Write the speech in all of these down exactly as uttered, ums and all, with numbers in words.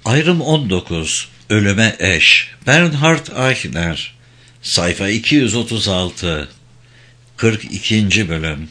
Ayrım on dokuz. Ölüme eş. Bernhard Eichner. Sayfa iki yüz otuz altı. kırk ikinci bölüm.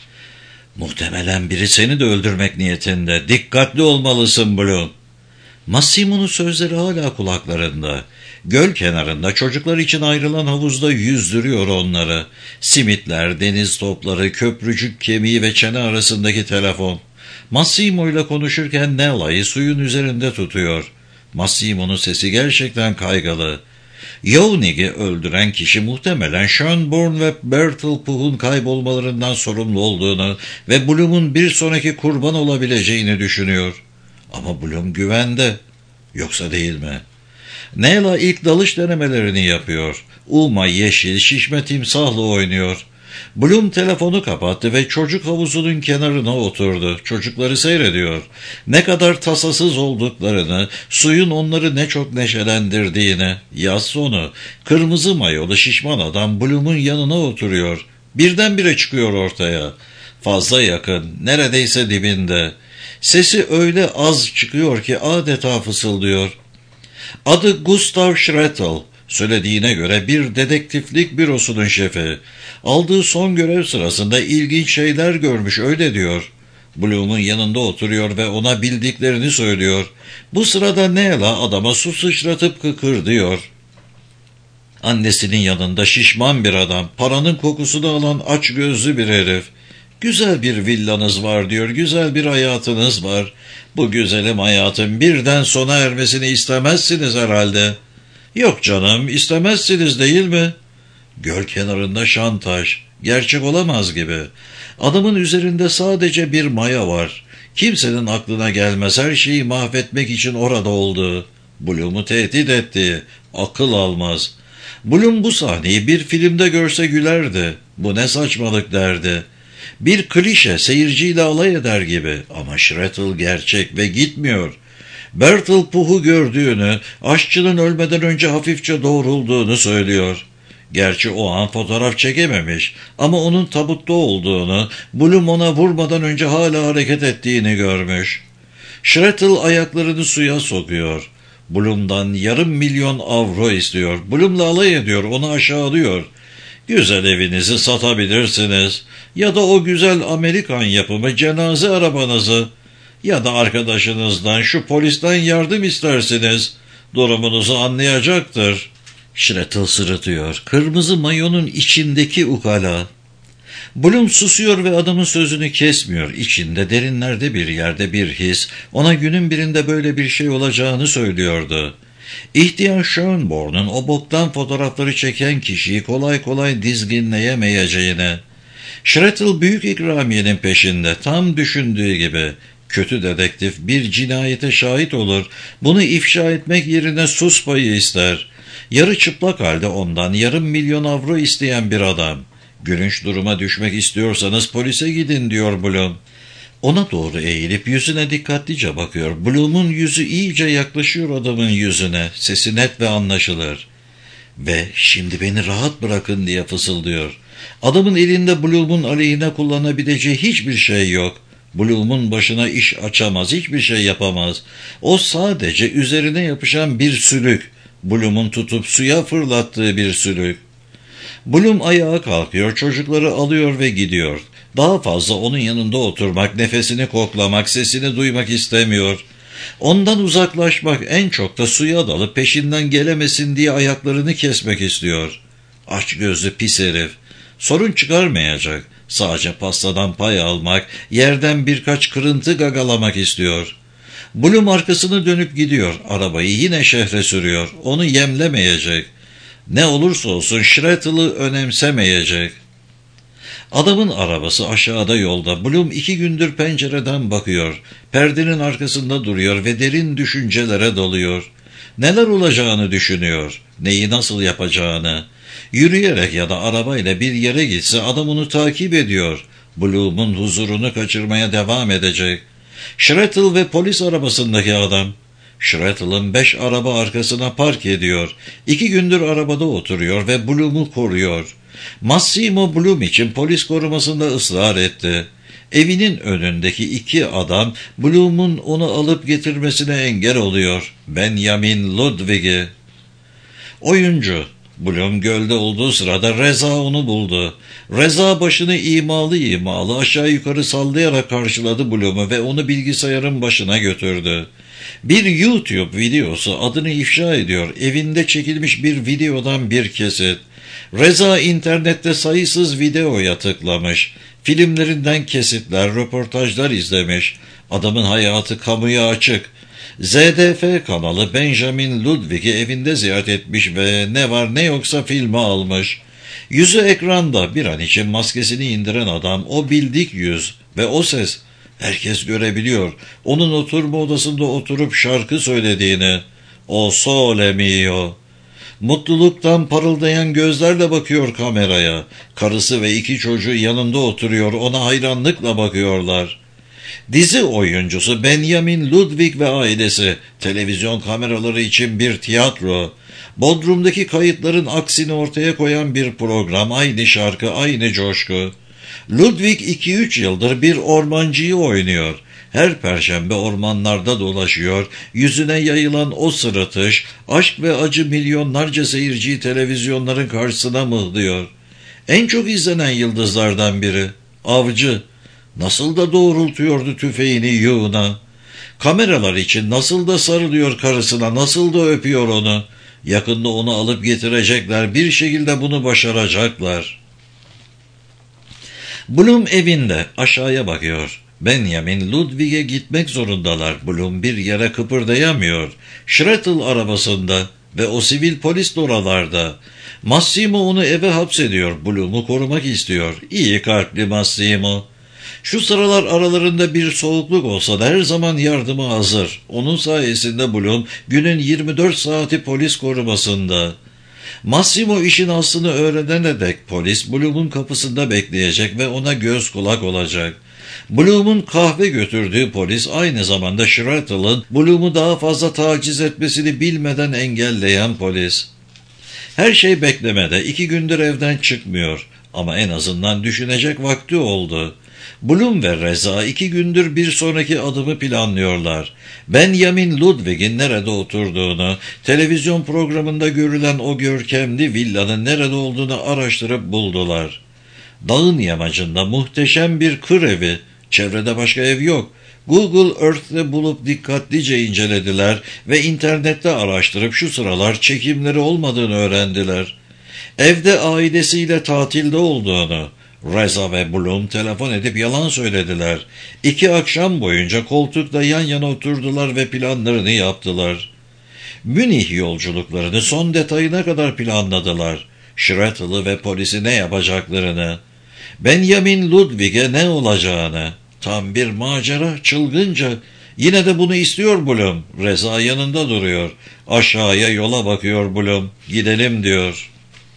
Muhtemelen biri seni de öldürmek niyetinde. Dikkatli olmalısın Bloom. Massimo'nun sözleri hala kulaklarında. Göl kenarında çocuklar için ayrılan havuzda yüzdürüyor onları. Simitler, deniz topları, köprücük kemiği ve çene arasındaki telefon. Massimo ile konuşurken Nella'yı suyun üzerinde tutuyor. Massimo'nun sesi gerçekten kaygılı. Yonig'i öldüren kişi muhtemelen Schönborn ve Bertel Puh'un kaybolmalarından sorumlu olduğunu ve Bloom'un bir sonraki kurban olabileceğini düşünüyor. Ama Bloom güvende. Yoksa değil mi? Nella ilk dalış denemelerini yapıyor. Uma yeşil, şişme timsahla oynuyor. Bloom telefonu kapattı ve çocuk havuzunun kenarına oturdu. Çocukları seyrediyor. Ne kadar tasasız olduklarını, suyun onları ne çok neşelendirdiğini. Yaz sonu, kırmızı mayolu şişman adam Bloom'un yanına oturuyor. Birdenbire çıkıyor ortaya. Fazla yakın, neredeyse dibinde. Sesi öyle az çıkıyor ki adeta fısıldıyor. Adı Gustav Schrettel. Söylediğine göre bir dedektiflik bürosunun şefi. Aldığı son görev sırasında ilginç şeyler görmüş, öyle diyor. Bloom'un yanında oturuyor ve ona bildiklerini söylüyor. Bu sırada Nella adama su sıçratıp kıkırdıyor. Annesinin yanında şişman bir adam, paranın kokusunu alan aç gözlü bir herif. Güzel bir villanız var diyor, güzel bir hayatınız var. Bu güzelim hayatın birden sona ermesini istemezsiniz herhalde. Yok canım, istemezsiniz değil mi? Göl kenarında şantaj, gerçek olamaz gibi. Adamın üzerinde sadece bir maya var. Kimsenin aklına gelmez her şeyi mahvetmek için orada olduğu. Bloom'u tehdit etti, akıl almaz. Bloom bu sahneyi bir filmde görse gülerdi. Bu ne saçmalık derdi. Bir klişe, seyirciyle alay eder gibi. Ama Schrettel gerçek ve gitmiyor. Bertel Puh'u gördüğünü, aşçının ölmeden önce hafifçe doğrulduğunu söylüyor. Gerçi o an fotoğraf çekememiş ama onun tabutta olduğunu, Bloom ona vurmadan önce hala hareket ettiğini görmüş. Schrettel ayaklarını suya sokuyor. Bloom'dan yarım milyon avro istiyor. Bloom'la alay ediyor, onu aşağılıyor. Güzel evinizi satabilirsiniz ya da o güzel Amerikan yapımı cenaze arabanızı ya da arkadaşınızdan, şu polisten yardım istersiniz. Durumunuzu anlayacaktır. Schrettel sırıtıyor. Kırmızı mayonun içindeki ukala. Bloom susuyor ve adamın sözünü kesmiyor. İçinde derinlerde bir yerde bir his, ona günün birinde böyle bir şey olacağını söylüyordu. İhtiyar Schönborn'un o boktan fotoğrafları çeken kişiyi kolay kolay dizginleyemeyeceğine. Schrettel büyük ikramiyenin peşinde, tam düşündüğü gibi. Kötü dedektif bir cinayete şahit olur, bunu ifşa etmek yerine sus payı ister. Yarı çıplak halde ondan yarım milyon avro isteyen bir adam. Gülünç duruma düşmek istiyorsanız polise gidin diyor Bloom. Ona doğru eğilip yüzüne dikkatlice bakıyor. Bloom'un yüzü iyice yaklaşıyor adamın yüzüne. Sesi net ve anlaşılır. Ve şimdi beni rahat bırakın diye fısıldıyor. Adamın elinde Bloom'un aleyhine kullanabileceği hiçbir şey yok. Bloom'un başına iş açamaz, hiçbir şey yapamaz. O sadece üzerine yapışan bir sülük. Bloom'un tutup suya fırlattığı bir sülük. Bloom ayağa kalkıyor, çocukları alıyor ve gidiyor. Daha fazla onun yanında oturmak, nefesini koklamak, sesini duymak istemiyor. Ondan uzaklaşmak, en çok da suya dalıp peşinden gelemesin diye ayaklarını kesmek istiyor. Aç gözlü pis herif. Sorun çıkarmayacak. Sadece pastadan pay almak, yerden birkaç kırıntı gagalamak istiyor. Bloom arkasını dönüp gidiyor. Arabayı yine şehre sürüyor. Onu yemlemeyecek. Ne olursa olsun Schrettel'ı önemsemeyecek. Adamın arabası aşağıda yolda. Bloom iki gündür pencereden bakıyor. Perdenin arkasında duruyor ve derin düşüncelere dalıyor. Neler olacağını düşünüyor. Neyi nasıl yapacağını. Yürüyerek ya da arabayla bir yere gitse adam onu takip ediyor. Bloom'un huzurunu kaçırmaya devam edecek. Schrettel ve polis arabasındaki adam. Schrettel'ın beş araba arkasına park ediyor. İki gündür arabada oturuyor ve Bloom'u koruyor. Massimo Bloom için polis korumasında ısrar etti. Evinin önündeki iki adam Bloom'un onu alıp getirmesine engel oluyor. Benjamin Ludwig'i. Oyuncu Bloom gölde olduğu sırada Reza onu buldu. Reza başını imalı imalı aşağı yukarı sallayarak karşıladı Bloom'u ve onu bilgisayarın başına götürdü. Bir YouTube videosu adını ifşa ediyor. Evinde çekilmiş bir videodan bir kesit. Reza internette sayısız videoya tıklamış. Filmlerinden kesitler, röportajlar izlemiş. Adamın hayatı kamuya açık. Z D F kanalı Benjamin Ludwig'i evinde ziyaret etmiş ve ne var ne yoksa filmi almış. Yüzü ekranda, bir an için maskesini indiren adam, o bildik yüz ve o ses. Herkes görebiliyor. Onun oturma odasında oturup şarkı söylediğini. O sole mio. Mutluluktan parıldayan gözlerle bakıyor kameraya. Karısı ve iki çocuğu yanında oturuyor, ona hayranlıkla bakıyorlar. Dizi oyuncusu Benjamin Ludwig ve ailesi, televizyon kameraları için bir tiyatro. Bodrum'daki kayıtların aksini ortaya koyan bir program, aynı şarkı, aynı coşku. Ludwig iki üç yıldır bir ormancıyı oynuyor. Her perşembe ormanlarda dolaşıyor, yüzüne yayılan o sırıtış, aşk ve acı milyonlarca seyirciyi televizyonların karşısına mıhlıyor. En çok izlenen yıldızlardan biri, Avcı. Nasıl da doğrultuyordu tüfeğini yığına. Kameralar için nasıl da sarılıyor karısına, nasıl da öpüyor onu. Yakında onu alıp getirecekler, bir şekilde bunu başaracaklar. Bloom evinde aşağıya bakıyor. Benjamin Ludwig'e gitmek zorundalar. Bloom bir yere kıpırdayamıyor. Shretl arabasında ve o sivil polis de oralarda. Massimo onu eve hapsediyor. Bloom'u korumak istiyor. İyi kalpli Massimo. Şu sıralar aralarında bir soğukluk olsa da her zaman yardıma hazır. Onun sayesinde Bloom günün yirmi dört saati polis korumasında. Massimo işin aslını öğrenene dek polis Bloom'un kapısında bekleyecek ve ona göz kulak olacak. Bloom'un kahve götürdüğü polis aynı zamanda Shretl'ın Bloom'u daha fazla taciz etmesini bilmeden engelleyen polis. Her şey beklemede, iki gündür evden çıkmıyor ama en azından düşünecek vakti oldu. Bloom ve Reza iki gündür bir sonraki adımı planlıyorlar. Benjamin Ludwig'in nerede oturduğunu, televizyon programında görülen o görkemli villanın nerede olduğunu araştırıp buldular. Dağın yamacında muhteşem bir kır evi, çevrede başka ev yok. Google Earth'te bulup dikkatlice incelediler ve internette araştırıp şu sıralar çekimleri olmadığını öğrendiler. Evde ailesiyle tatilde olduğunu, Reza ve Bloom telefon edip yalan söylediler. İki akşam boyunca koltukta yan yana oturdular ve planlarını yaptılar. Münih yolculuklarını son detayına kadar planladılar. Shretl'ı ve polisi ne yapacaklarını, Benjamin Ludwig'e ne olacağını. Tam bir macera, çılgınca. Yine de bunu istiyor Bloom. Reza yanında duruyor. Aşağıya yola bakıyor Bloom. Gidelim diyor.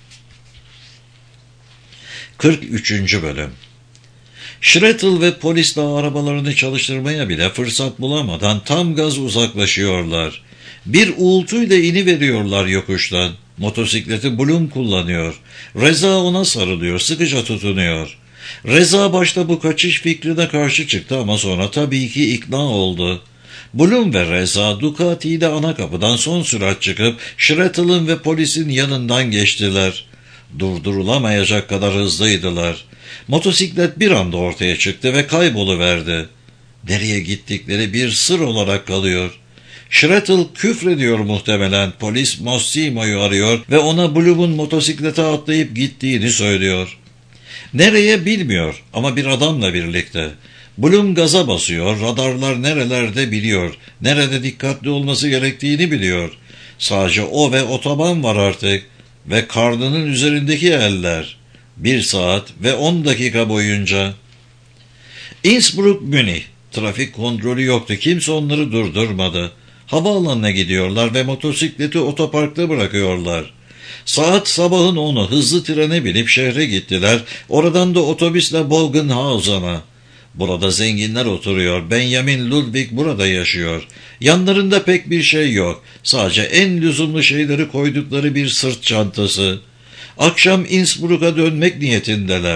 kırk üçüncü bölüm. Shretl ve polis de arabalarını çalıştırmaya bile fırsat bulamadan tam gaz uzaklaşıyorlar. Bir uğultuyla iniveriyorlar yokuştan. Motosikleti Bloom kullanıyor. Reza ona sarılıyor, sıkıca tutunuyor. Reza başta bu kaçış fikrine karşı çıktı ama sonra tabii ki ikna oldu. Bloom ve Reza Ducati ile ana kapıdan son sürat çıkıp Shretl'ın ve polisin yanından geçtiler. Durdurulamayacak kadar hızlıydılar. Motosiklet bir anda ortaya çıktı ve kayboluverdi. Nereye gittikleri bir sır olarak kalıyor. Shretl küfrediyor muhtemelen. Polis Massimo'yu arıyor ve ona Bloom'un motosiklete atlayıp gittiğini söylüyor. Nereye bilmiyor ama bir adamla birlikte. Bloom gaza basıyor, radarlar nerelerde biliyor, nerede dikkatli olması gerektiğini biliyor. Sadece o ve otoban var artık ve karnının üzerindeki eller. Bir saat ve on dakika boyunca. Innsbruck, Münih. Trafik kontrolü yoktu, kimse onları durdurmadı. Havaalanına gidiyorlar ve motosikleti otoparkta bırakıyorlar. Saat sabahın onu, hızlı trene binip şehre gittiler. Oradan da otobüsle Bogenhausen'a. Burada zenginler oturuyor. Benjamin Ludwig burada yaşıyor. Yanlarında pek bir şey yok. Sadece en lüzumlu şeyleri koydukları bir sırt çantası. Akşam Innsbruck'a dönmek niyetindeler.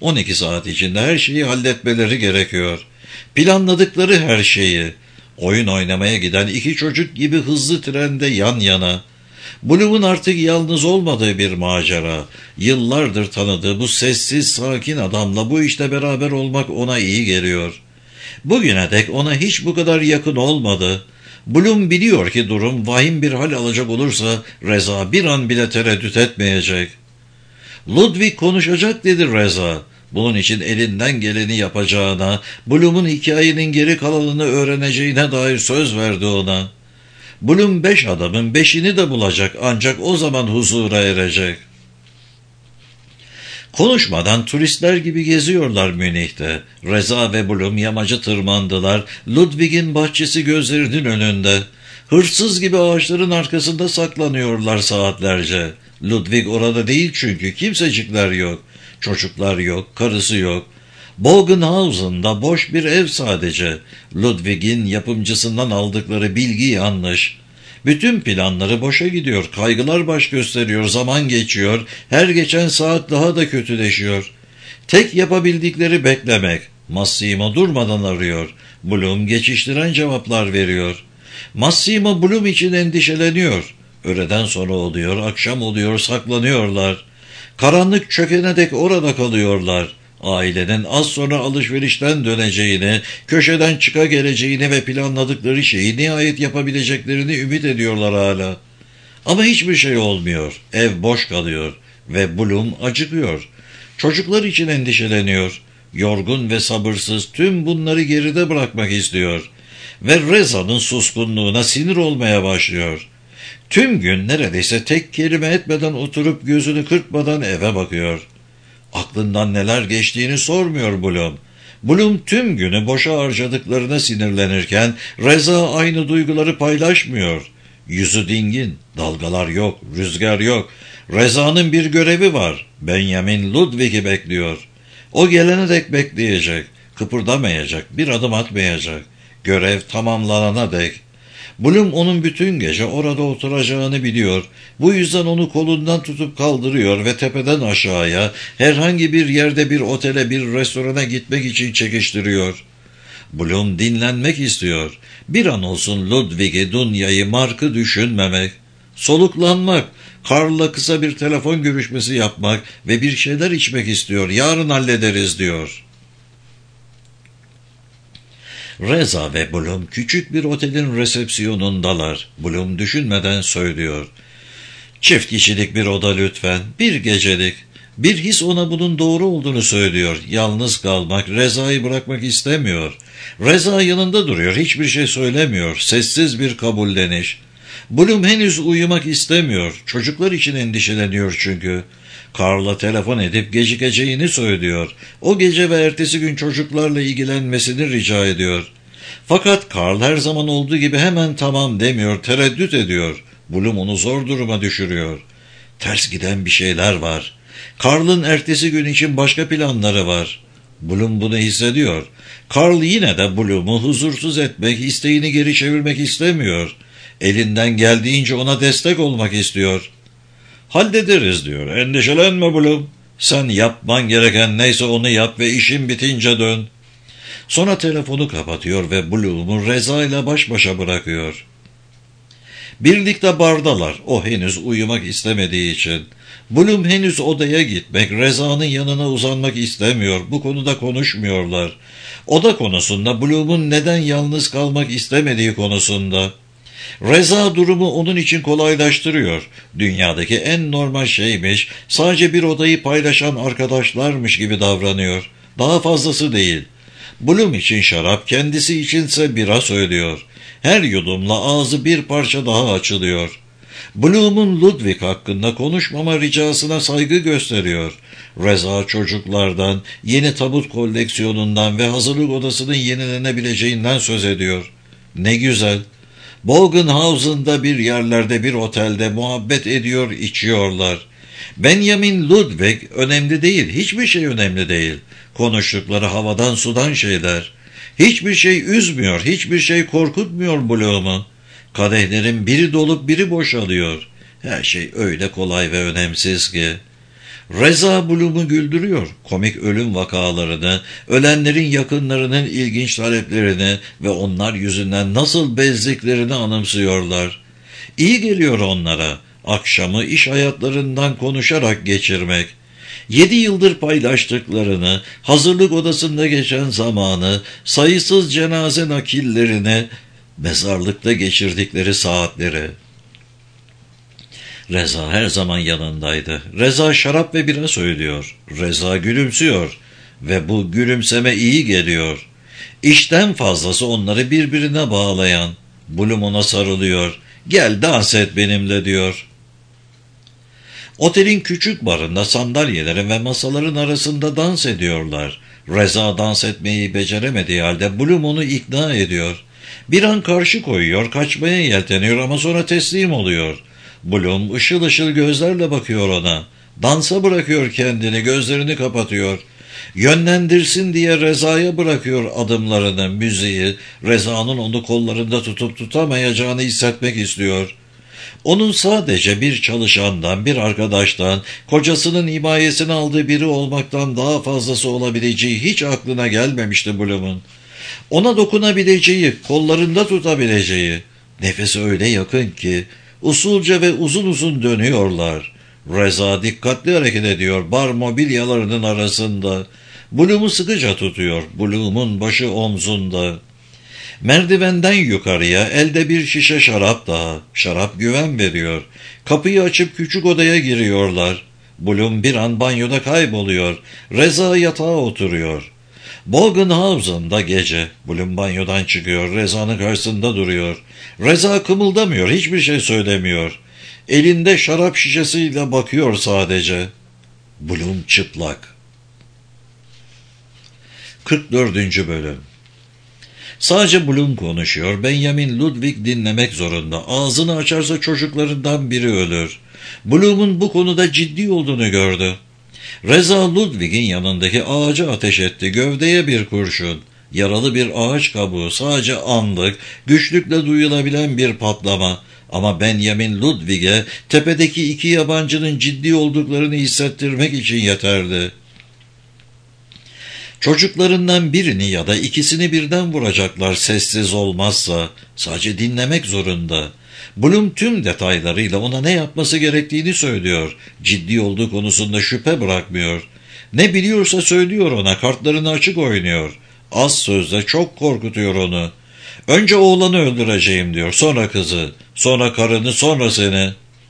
on iki saat içinde her şeyi halletmeleri gerekiyor. Planladıkları her şeyi. Oyun oynamaya giden iki çocuk gibi hızlı trende yan yana. Bloom'un artık yalnız olmadığı bir macera. Yıllardır tanıdığı bu sessiz, sakin adamla bu işte beraber olmak ona iyi geliyor. Bugüne dek ona hiç bu kadar yakın olmadı. Bloom biliyor ki durum vahim bir hal alacak olursa Reza bir an bile tereddüt etmeyecek. Ludwig konuşacak dedi Reza. Bunun için elinden geleni yapacağına, Bloom'un hikayenin geri kalanını öğreneceğine dair söz verdi ona. Bloom beş adamın beşini de bulacak ancak o zaman huzura erecek. Konuşmadan turistler gibi geziyorlar Münih'te. Reza ve Bloom yamacı tırmandılar. Ludwig'in bahçesi gözlerinin önünde. Hırsız gibi ağaçların arkasında saklanıyorlar saatlerce. Ludwig orada değil çünkü kimsecikler yok. Çocuklar yok, karısı yok. Bogenhausen'da boş bir ev sadece. Ludwig'in yapımcısından aldıkları bilgi yanlış. Bütün planları boşa gidiyor, kaygılar baş gösteriyor, zaman geçiyor, her geçen saat daha da kötüleşiyor. Tek yapabildikleri beklemek. Massimo durmadan arıyor. Bloom geçiştiren cevaplar veriyor. Massimo Bloom için endişeleniyor. Öğleden sonra oluyor, akşam oluyor, saklanıyorlar. Karanlık çökene dek orada kalıyorlar. Ailenin az sonra alışverişten döneceğini, köşeden çıka geleceğini ve planladıkları şeyi nihayet yapabileceklerini ümit ediyorlar hala. Ama hiçbir şey olmuyor. Ev boş kalıyor ve Bloom acıkıyor. Çocuklar için endişeleniyor. Yorgun ve sabırsız tüm bunları geride bırakmak istiyor. Ve Reza'nın suskunluğuna sinir olmaya başlıyor. Tüm gün neredeyse tek kelime etmeden oturup gözünü kırpmadan eve bakıyor. Aklından neler geçtiğini sormuyor Bloom. Bloom tüm günü boşa harcadıklarına sinirlenirken Reza aynı duyguları paylaşmıyor. Yüzü dingin, dalgalar yok, rüzgar yok. Reza'nın bir görevi var. Benjamin Ludwig'i bekliyor. O gelene dek bekleyecek, kıpırdamayacak, bir adım atmayacak. Görev tamamlanana dek. Bloom onun bütün gece orada oturacağını biliyor. Bu yüzden onu kolundan tutup kaldırıyor ve tepeden aşağıya herhangi bir yerde bir otele bir restorana gitmek için çekiştiriyor. Bloom dinlenmek istiyor. Bir an olsun Ludwig'i, Dunya'yı, Mark'ı düşünmemek. Soluklanmak, Karl'la kısa bir telefon görüşmesi yapmak ve bir şeyler içmek istiyor. Yarın hallederiz diyor. Reza ve Bloom küçük bir otelin resepsiyonundalar. Bloom düşünmeden söylüyor. Çift kişilik bir oda lütfen, bir gecelik. Bir his ona bunun doğru olduğunu söylüyor. Yalnız kalmak, Reza'yı bırakmak istemiyor. Reza yanında duruyor, hiçbir şey söylemiyor. Sessiz bir kabulleniş. Bloom henüz uyumak istemiyor. Çocuklar için endişeleniyor çünkü. Karl'a telefon edip gecikeceğini söylüyor. O gece ve ertesi gün çocuklarla ilgilenmesini rica ediyor. Fakat Karl her zaman olduğu gibi hemen tamam demiyor, tereddüt ediyor. Bloom onu zor duruma düşürüyor. Ters giden bir şeyler var. Karl'ın ertesi gün için başka planları var. Bloom bunu hissediyor. Karl yine de Bloom'u huzursuz etmek, isteğini geri çevirmek istemiyor. Elinden geldiğince ona destek olmak istiyor. Hallederiz diyor. Endişelenme Bloom. Sen yapman gereken neyse onu yap ve işin bitince dön. Sonra telefonu kapatıyor ve Bloom'u Reza ile baş başa bırakıyor. Birlikte bardalar. O henüz uyumak istemediği için. Bloom henüz odaya gitmek, Reza'nın yanına uzanmak istemiyor. Bu konuda konuşmuyorlar. Oda konusunda, Bloom'un neden yalnız kalmak istemediği konusunda. Reza durumu onun için kolaylaştırıyor. Dünyadaki en normal şeymiş, sadece bir odayı paylaşan arkadaşlarmış gibi davranıyor. Daha fazlası değil. Bloom için şarap, kendisi içinse bira söylüyor. Her yudumla ağzı bir parça daha açılıyor. Bloom'un Ludwig hakkında konuşmama ricasına saygı gösteriyor. Reza çocuklardan, yeni tabut koleksiyonundan ve hazırlık odasının yenilenebileceğinden söz ediyor. Ne güzel. Bogenhausen'da bir yerlerde bir otelde muhabbet ediyor, içiyorlar. Benjamin Ludwig önemli değil, hiçbir şey önemli değil. Konuştukları havadan sudan şeyler. Hiçbir şey üzmüyor, hiçbir şey korkutmuyor Bloom'u. Kadehlerin biri dolup biri boşalıyor. Her şey öyle kolay ve önemsiz ki. Reza Bloom'u güldürüyor. Komik ölüm vakalarını, ölenlerin yakınlarının ilginç taleplerini ve onlar yüzünden nasıl bezdiklerini anımsıyorlar. İyi geliyor onlara akşamı iş hayatlarından konuşarak geçirmek. Yedi yıldır paylaştıklarını, hazırlık odasında geçen zamanı, sayısız cenaze nakillerini, mezarlıkta geçirdikleri saatleri. Reza her zaman yanındaydı. Reza şarap ve bira söylüyor. Reza gülümsüyor ve bu gülümseme iyi geliyor. İşten fazlası onları birbirine bağlayan. Bloom ona sarılıyor. Gel dans et benimle diyor. Otelin küçük barında sandalyelerin ve masaların arasında dans ediyorlar. Reza dans etmeyi beceremediği halde Bloom onu ikna ediyor. Bir an karşı koyuyor, kaçmaya yelteniyor ama sonra teslim oluyor. Bloom ışıl ışıl gözlerle bakıyor ona. Dansa bırakıyor kendini, gözlerini kapatıyor. Yönlendirsin diye Reza'ya bırakıyor adımlarını, müziği. Reza'nın onu kollarında tutup tutamayacağını hissetmek istiyor. Onun sadece bir çalışandan, bir arkadaştan, kocasının himayesini aldığı biri olmaktan daha fazlası olabileceği hiç aklına gelmemişti Bloom'un. Ona dokunabileceği, kollarında tutabileceği. Nefesi öyle yakın ki usulca ve uzun uzun dönüyorlar. Reza dikkatli hareket ediyor bar mobilyalarının arasında. Bloom'u sıkıca tutuyor. Bloom'un başı omzunda. Merdivenden yukarıya elde bir şişe şarap daha. Şarap güven veriyor. Kapıyı açıp küçük odaya giriyorlar. Bloom bir an banyoda kayboluyor. Reza yatağa oturuyor. Bogenhausen'da gece. Bloom banyodan çıkıyor. Reza'nın karşısında duruyor. Reza kımıldamıyor. Hiçbir şey söylemiyor. Elinde şarap şişesiyle bakıyor sadece. Bloom çıplak. kırk dördüncü bölüm. Sadece Bloom konuşuyor. Benjamin Ludwig dinlemek zorunda. Ağzını açarsa çocuklarından biri ölür. Bloom'un bu konuda ciddi olduğunu gördü. Reza Ludwig'in yanındaki ağaca ateş etti. Gövdeye bir kurşun. Yaralı bir ağaç kabuğu. Sadece anlık, güçlükle duyulabilen bir patlama. Ama Benjamin Ludwig'e tepedeki iki yabancının ciddi olduklarını hissettirmek için yeterli. Çocuklarından birini ya da ikisini birden vuracaklar sessiz olmazsa. Sadece dinlemek zorunda. Bloom tüm detaylarıyla ona ne yapması gerektiğini söylüyor. Ciddi olduğu konusunda şüphe bırakmıyor. Ne biliyorsa söylüyor ona, kartlarını açık oynuyor. Az sözle çok korkutuyor onu. Önce oğlanı öldüreceğim diyor, sonra kızı, sonra karını, sonra seni.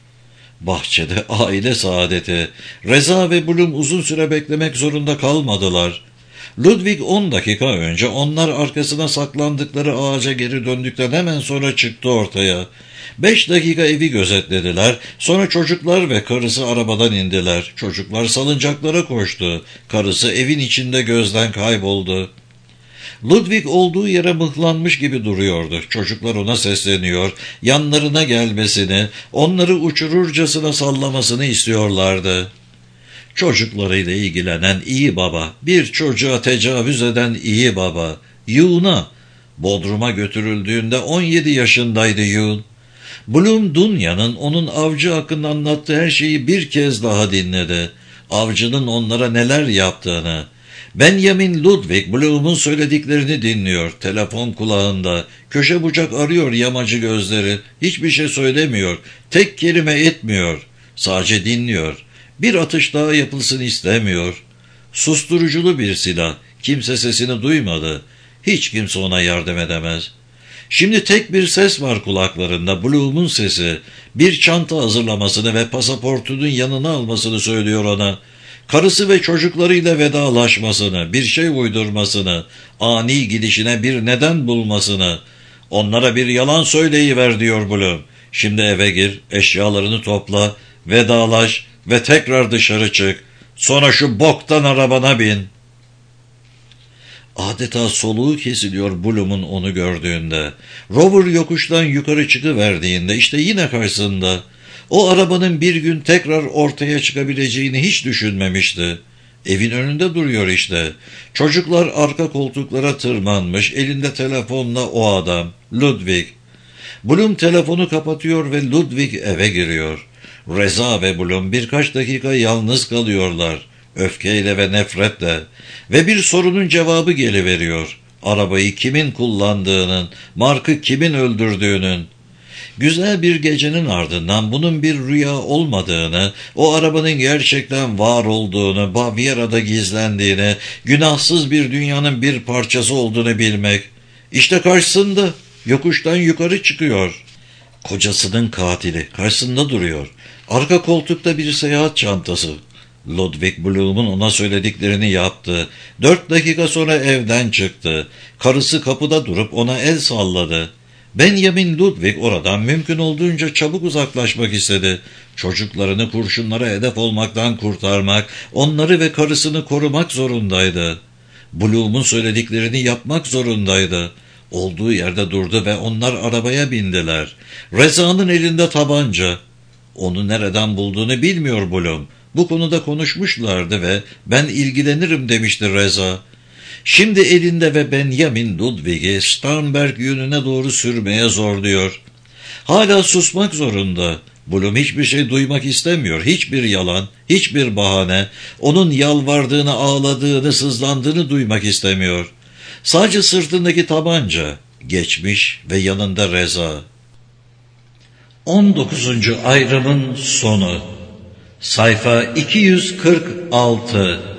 Bahçede aile saadeti. Reza ve Bloom uzun süre beklemek zorunda kalmadılar. Ludwig on dakika önce onlar arkasına saklandıkları ağaca geri döndükten hemen sonra çıktı ortaya. Beş dakika evi gözetlediler. Sonra çocuklar ve karısı arabadan indiler. Çocuklar salıncaklara koştu. Karısı evin içinde gözden kayboldu. Ludwig olduğu yere mıhlanmış gibi duruyordu. Çocuklar ona sesleniyor. Yanlarına gelmesini, onları uçururcasına sallamasını istiyorlardı. Çocuklarıyla ilgilenen iyi baba, bir çocuğa tecavüz eden iyi baba. Yuğun'a, Bodrum'a götürüldüğünde on yedi yaşındaydı Yuğun. Bloom Dunya'nın onun avcı hakkında anlattığı her şeyi bir kez daha dinledi. Avcının onlara neler yaptığını. Benjamin Ludwig Bloom'un söylediklerini dinliyor. Telefon kulağında. Köşe bucak arıyor yamacı gözleri. Hiçbir şey söylemiyor. Tek kelime etmiyor. Sadece dinliyor. Bir atış daha yapılsın istemiyor. Susturuculu bir silah. Kimse sesini duymadı. Hiç kimse ona yardım edemez. Şimdi tek bir ses var kulaklarında. Bloom'un sesi. Bir çanta hazırlamasını ve pasaportunun yanına almasını söylüyor ona. Karısı ve çocuklarıyla vedalaşmasını, bir şey uydurmasını, ani gidişine bir neden bulmasını. Onlara bir yalan söyleyiver diyor Bloom. Şimdi eve gir, eşyalarını topla, vedalaş ve tekrar dışarı çık. Sonra şu boktan arabana bin. Adeta soluğu kesiliyor Bloom'un onu gördüğünde. Rover yokuştan yukarı çıkıverdiğinde işte yine karşısında. O arabanın bir gün tekrar ortaya çıkabileceğini hiç düşünmemişti. Evin önünde duruyor işte. Çocuklar arka koltuklara tırmanmış, elinde telefonla o adam, Ludwig. Bloom telefonu kapatıyor ve Ludwig eve giriyor. Reza ve Bloom birkaç dakika yalnız kalıyorlar. Öfkeyle ve nefretle. Ve bir sorunun cevabı geliveriyor. Arabayı kimin kullandığının, Mark'ı kimin öldürdüğünün. Güzel bir gecenin ardından bunun bir rüya olmadığını, o arabanın gerçekten var olduğunu, Baviera'da gizlendiğini, günahsız bir dünyanın bir parçası olduğunu bilmek. İşte karşısında, yokuştan yukarı çıkıyor. Kocasının katili karşısında duruyor. Arka koltukta bir seyahat çantası. Ludwig Bloom'un ona söylediklerini yaptı. Dört dakika sonra evden çıktı. Karısı kapıda durup ona el salladı. Benjamin Ludwig oradan mümkün olduğunca çabuk uzaklaşmak istedi. Çocuklarını kurşunlara hedef olmaktan kurtarmak, onları ve karısını korumak zorundaydı. Bloom'un söylediklerini yapmak zorundaydı. Olduğu yerde durdu ve onlar arabaya bindiler. Reza'nın elinde tabanca. Onu nereden bulduğunu bilmiyor Bloom. Bu konuda konuşmuşlardı ve ben ilgilenirim demişti Reza. Şimdi elinde ve Benjamin Ludwig'i Starnberg yönüne doğru sürmeye zorluyor. Hala susmak zorunda. Bloom hiçbir şey duymak istemiyor. Hiçbir yalan, hiçbir bahane. Onun yalvardığını, ağladığını, sızlandığını duymak istemiyor. Sadece sırtındaki tabanca, geçmiş ve yanında Reza. on dokuzuncu ayrımın sonu. Sayfa iki yüz kırk altı.